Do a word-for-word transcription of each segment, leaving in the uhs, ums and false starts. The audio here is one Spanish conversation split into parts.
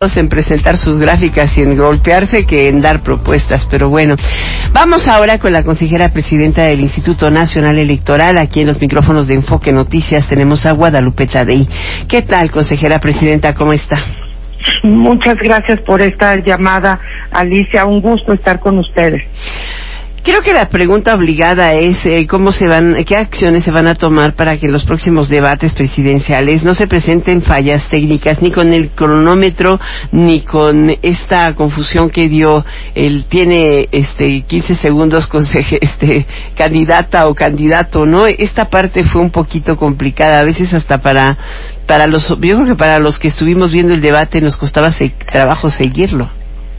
ocupados en presentar sus gráficas y en golpearse que en dar propuestas, pero bueno. Vamos ahora con la consejera presidenta del Instituto Nacional Electoral. Aquí en los micrófonos de Enfoque Noticias tenemos a Guadalupe Tadei. ¿Qué tal, consejera presidenta? ¿Cómo está? Muchas gracias por esta llamada, Alicia. Un gusto estar con ustedes. Creo que la pregunta obligada es eh, cómo se van, qué acciones se van a tomar para que en los próximos debates presidenciales no se presenten fallas técnicas ni con el cronómetro ni con esta confusión que dio el tiene este quince segundos conseje, este candidata o candidato, ¿no? Esta parte fue un poquito complicada, a veces hasta para para los yo creo que para los que estuvimos viendo el debate nos costaba se, trabajo seguirlo.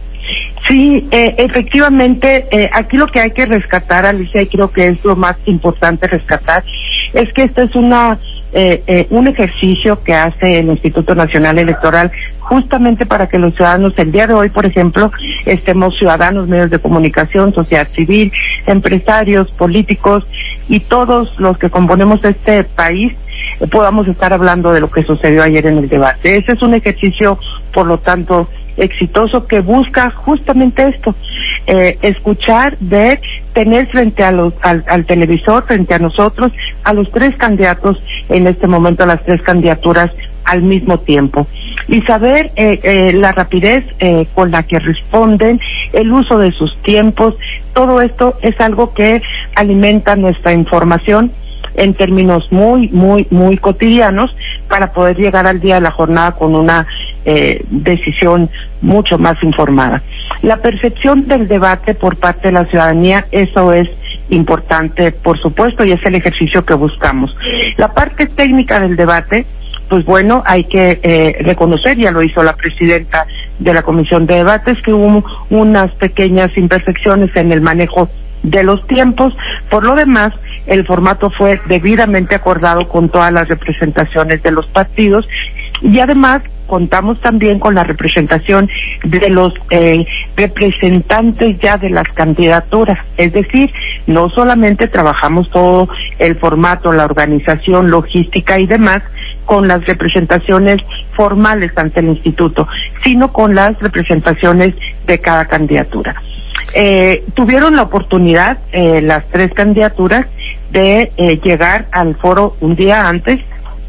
Sí, eh, efectivamente, eh, aquí lo que hay que rescatar, Alicia, y creo que es lo más importante rescatar, es que este es una eh, eh, un ejercicio que hace el Instituto Nacional Electoral justamente para que los ciudadanos, el día de hoy, por ejemplo, estemos ciudadanos, medios de comunicación, sociedad civil, empresarios, políticos y todos los que componemos este país, eh, podamos estar hablando de lo que sucedió ayer en el debate. Ese es un ejercicio, por lo tanto, exitoso que busca justamente esto, eh, escuchar, ver, tener frente a los, al, al televisor, frente a nosotros, a los tres candidatos en este momento, a las tres candidaturas al mismo tiempo, y saber eh, eh, la rapidez eh, con la que responden, el uso de sus tiempos. Todo esto es algo que alimenta nuestra información en términos muy, muy, muy cotidianos para poder llegar al día de la jornada con una eh, decisión mucho más informada. La percepción del debate por parte de la ciudadanía, eso es importante, por supuesto, y es el ejercicio que buscamos. La parte técnica del debate, pues bueno, hay que eh, reconocer, ya lo hizo la presidenta de la Comisión de Debates, que hubo unas pequeñas imperfecciones en el manejo de los tiempos. Por lo demás, el formato fue debidamente acordado con todas las representaciones de los partidos y además contamos también con la representación de los eh, representantes ya de las candidaturas, es decir, no solamente trabajamos todo el formato, la organización, logística y demás con las representaciones formales ante el instituto, sino con las representaciones de cada candidatura. Eh, tuvieron la oportunidad, eh, las tres candidaturas, de eh, llegar al foro un día antes,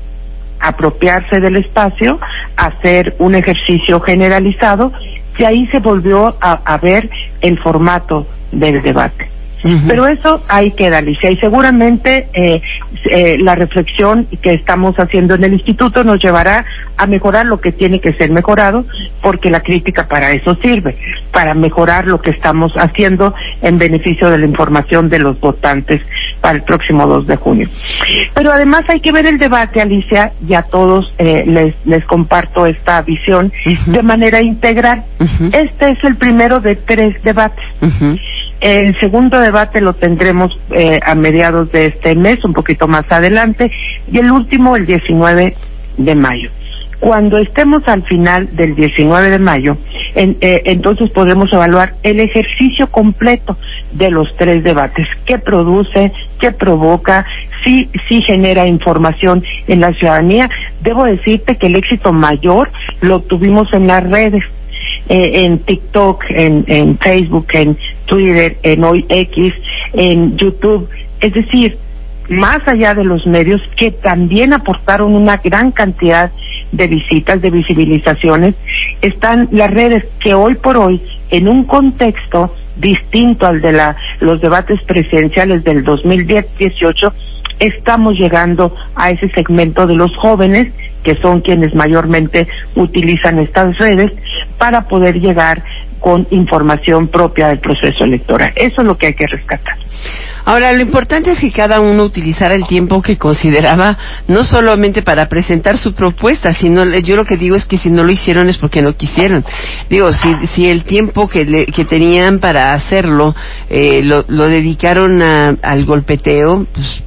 apropiarse del espacio, hacer un ejercicio generalizado, y ahí se volvió a, a ver el formato del debate. Uh-huh. Pero eso ahí queda, Alicia, y seguramente eh, eh, la reflexión que estamos haciendo en el instituto nos llevará a mejorar lo que tiene que ser mejorado, porque la crítica para eso sirve, para mejorar lo que estamos haciendo en beneficio de la información de los votantes para el próximo dos de junio. Pero además hay que ver el debate, Alicia, y a todos eh, les, les comparto esta visión uh-huh. de manera integral. Uh-huh. Este es el primero de tres debates. Uh-huh. El segundo debate lo tendremos eh, a mediados de este mes, un poquito más adelante, y el último el diecinueve de mayo. Cuando estemos al final del diecinueve de mayo, en, eh, entonces podremos evaluar el ejercicio completo de los tres debates, qué produce, qué provoca, si, si genera información en la ciudadanía. Debo decirte que el éxito mayor lo tuvimos en las redes. Eh, en TikTok, en, en Facebook, en Twitter, en Hoy X, en YouTube, es decir, más allá de los medios que también aportaron una gran cantidad de visitas, de visibilizaciones, están las redes que hoy por hoy, en un contexto distinto al de la, los debates presidenciales del dos mil dieciocho, estamos llegando a ese segmento de los jóvenes, que son quienes mayormente utilizan estas redes, para poder llegar con información propia del proceso electoral. Eso es lo que hay que rescatar. Ahora, lo importante es que cada uno utilizara el tiempo que consideraba, no solamente para presentar su propuesta, sino, yo lo que digo es que si no lo hicieron es porque no quisieron. Digo, si si el tiempo que le, que tenían para hacerlo eh, lo, lo dedicaron a, al golpeteo, pues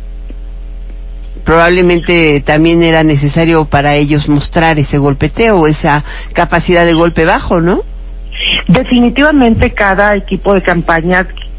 probablemente también era necesario para ellos mostrar ese golpeteo, esa capacidad de golpe bajo, ¿no? Definitivamente cada equipo de campaña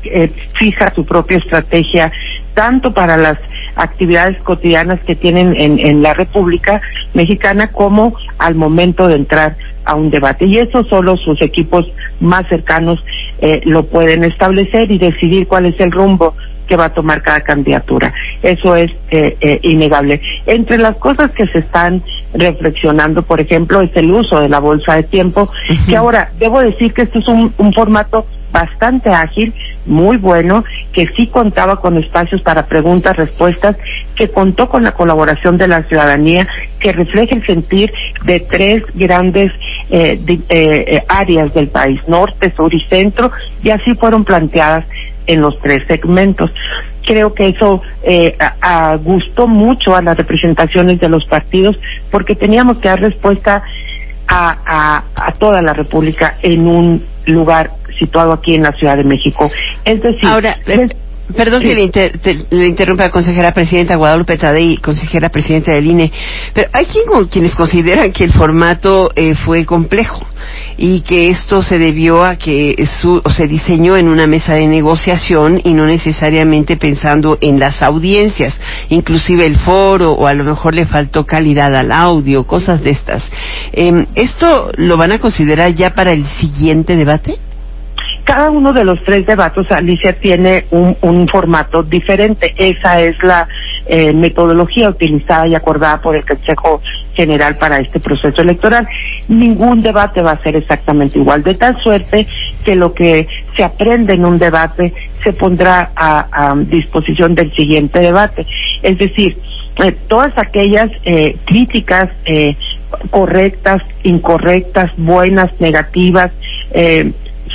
eh, fija su propia estrategia tanto para las actividades cotidianas que tienen en, en la República Mexicana como al momento de entrar a un debate. Y eso solo sus equipos más cercanos eh, lo pueden establecer y decidir cuál es el rumbo que va a tomar cada candidatura. Eso es eh, eh, innegable. Entre las cosas que se están reflexionando, por ejemplo, es el uso de la bolsa de tiempo, uh-huh. que ahora, debo decir que esto es un, un formato bastante ágil, muy bueno, que sí contaba con espacios para preguntas, respuestas, que contó con la colaboración de la ciudadanía, que refleja el sentir de tres grandes eh, de, eh, áreas del país, norte, sur y centro, y así fueron planteadas en los tres segmentos. Creo que eso eh, a, a gustó mucho a las representaciones de los partidos, porque teníamos que dar respuesta a, a, a toda la República en un lugar situado aquí en la Ciudad de México. Es decir, ahora, es, perdón sí. que le, inter, te, le interrumpa, consejera presidenta Guadalupe Tadei, consejera presidenta del I N E, pero hay quien, quienes consideran que el formato eh, fue complejo y que esto se debió a que su, o se diseñó en una mesa de negociación y no necesariamente pensando en las audiencias, inclusive el foro, o a lo mejor le faltó calidad al audio, cosas de estas. Eh, ¿Esto lo van a considerar ya para el siguiente debate? Cada uno de los tres debates, Alicia, tiene un, un formato diferente. Esa es la eh, metodología utilizada y acordada por el Consejo General para este proceso electoral. Ningún debate va a ser exactamente igual, de tal suerte que lo que se aprende en un debate se pondrá a, a disposición del siguiente debate. Es decir, eh, todas aquellas eh, críticas eh, correctas, incorrectas, buenas, negativas, eh,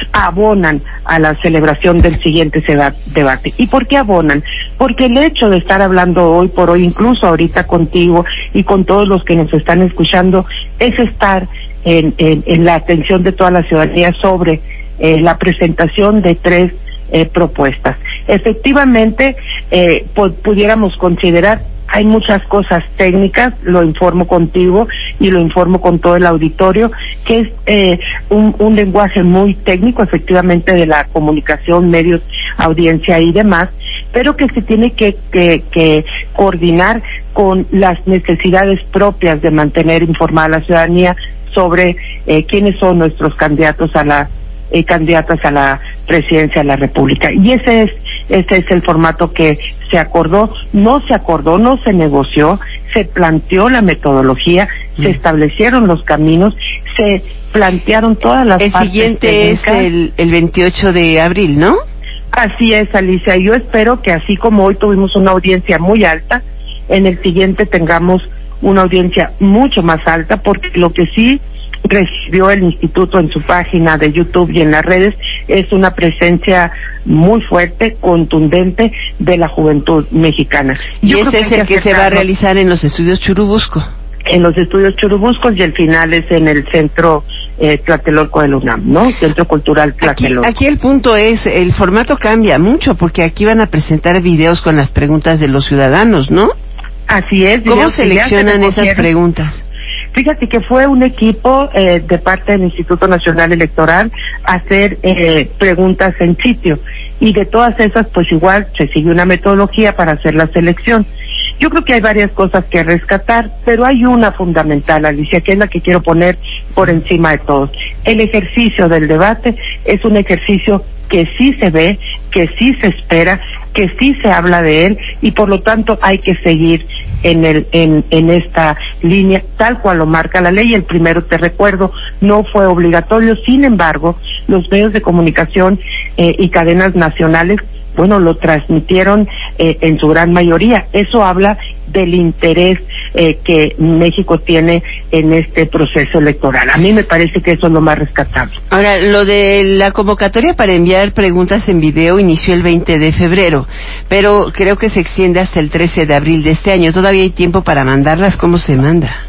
abonan a la celebración del siguiente debate. ¿Y por qué abonan? Porque el hecho de estar hablando hoy por hoy, incluso ahorita contigo y con todos los que nos están escuchando, es estar en, en, en la atención de toda la ciudadanía sobre eh, la presentación de tres eh, propuestas. Efectivamente, eh, pudiéramos considerar, hay muchas cosas técnicas, lo informo contigo y lo informo con todo el auditorio, que es eh, un, un lenguaje muy técnico, efectivamente, de la comunicación, medios, audiencia y demás, pero que se tiene que, que, que coordinar con las necesidades propias de mantener informada a la ciudadanía sobre eh, quiénes son nuestros candidatos a la eh, candidatas a la presidencia de la República. Y ese es ese es el formato que se acordó. No se acordó, no se negoció, se planteó la metodología, mm. se establecieron los caminos, se plantearon todas las el partes siguiente técnicas. Es el, el veintiocho de abril, ¿no? Así es, Alicia. Yo espero que así como hoy tuvimos una audiencia muy alta, en el siguiente tengamos una audiencia mucho más alta, porque lo que sí recibió el instituto en su página de YouTube y en las redes es una presencia muy fuerte, contundente de la juventud mexicana. Y Yo ese es el que, que se va a realizar en los estudios Churubusco. En los estudios Churubuscos, y el final es en el centro eh, Tlatelolco de la UNAM, ¿no? Centro Cultural Tlatelolco. Aquí, aquí el punto es, el formato cambia mucho, porque aquí van a presentar videos con las preguntas de los ciudadanos, ¿no? Así es. ¿Cómo seleccionan esas preguntas? Fíjate que fue un equipo eh, de parte del Instituto Nacional Electoral a hacer eh, preguntas en sitio, y de todas esas pues igual se sigue una metodología para hacer la selección. Yo creo que hay varias cosas que rescatar, pero hay una fundamental, Alicia, que es la que quiero poner por encima de todos. El ejercicio del debate es un ejercicio que sí se ve, que sí se espera, que sí se habla de él, y por lo tanto hay que seguir en el en, en esta línea tal cual lo marca la ley. El primero, te recuerdo, no fue obligatorio. Sin embargo, los medios de comunicación eh, y cadenas nacionales, bueno, lo transmitieron eh, en su gran mayoría. Eso habla del interés eh, que México tiene en este proceso electoral. A mí me parece que eso es lo más rescatable. Ahora, lo de la convocatoria para enviar preguntas en video inició el veinte de febrero, pero creo que se extiende hasta el trece de abril de este año. ¿Todavía hay tiempo para mandarlas? ¿Cómo se manda?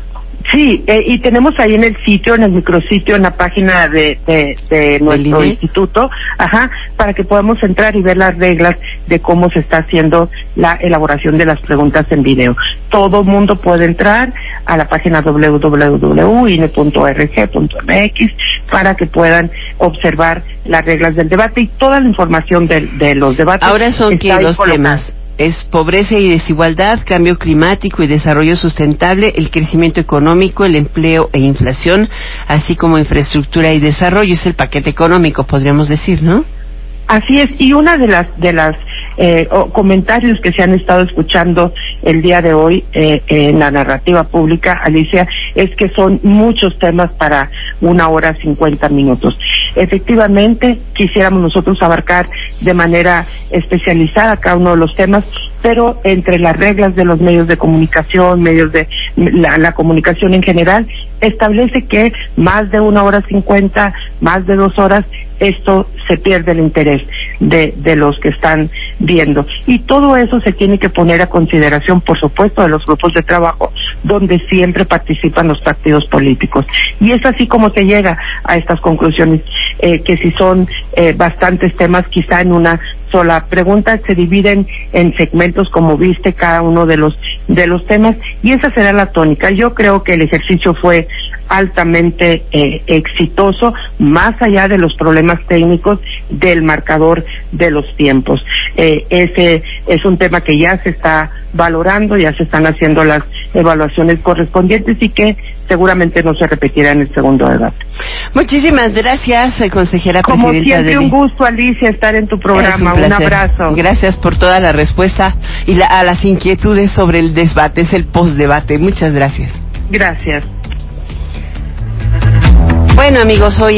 Sí, eh, y tenemos ahí en el sitio, en el micrositio, en la página de, de, de nuestro instituto, ajá, para que podamos entrar y ver las reglas de cómo se está haciendo la elaboración de las preguntas en video. Todo mundo puede entrar a la página doble u doble u doble u punto i n e punto org punto m x para que puedan observar las reglas del debate y toda la información de, de los debates. Ahora son que los temas es pobreza y desigualdad, cambio climático y desarrollo sustentable, el crecimiento económico, el empleo e inflación, así como infraestructura y desarrollo. Es el paquete económico, podríamos decir, ¿no? Así es, y una de las de las eh, oh, comentarios que se han estado escuchando el día de hoy eh, en la narrativa pública, Alicia, es que son muchos temas para una hora cincuenta minutos. Efectivamente, quisiéramos nosotros abarcar de manera especializada cada uno de los temas, pero entre las reglas de los medios de comunicación, medios de la, la comunicación en general, establece que más de una hora cincuenta, más de dos horas, esto se pierde el interés de, de los que están viendo. Y todo eso se tiene que poner a consideración, por supuesto, de los grupos de trabajo, donde siempre participan los partidos políticos. Y es así como se llega a estas conclusiones, eh, que si son eh, bastantes temas, quizá en una sola pregunta, se dividen en segmentos, como viste, cada uno de los de los temas, y esa será la tónica. Yo creo que el ejercicio fue altamente eh, exitoso, más allá de los problemas técnicos del marcador de los tiempos. Eh, ese es un tema que ya se está valorando, ya se están haciendo las evaluaciones correspondientes y que seguramente no se repetirá en el segundo debate. Muchísimas gracias, consejera Como presidenta. Como siempre, de... un gusto, Alicia, estar en tu programa. Un, un abrazo. Gracias por toda la respuesta y la, a las inquietudes sobre el debate, es el postdebate. Muchas gracias. Gracias. Bueno, amigos, hoy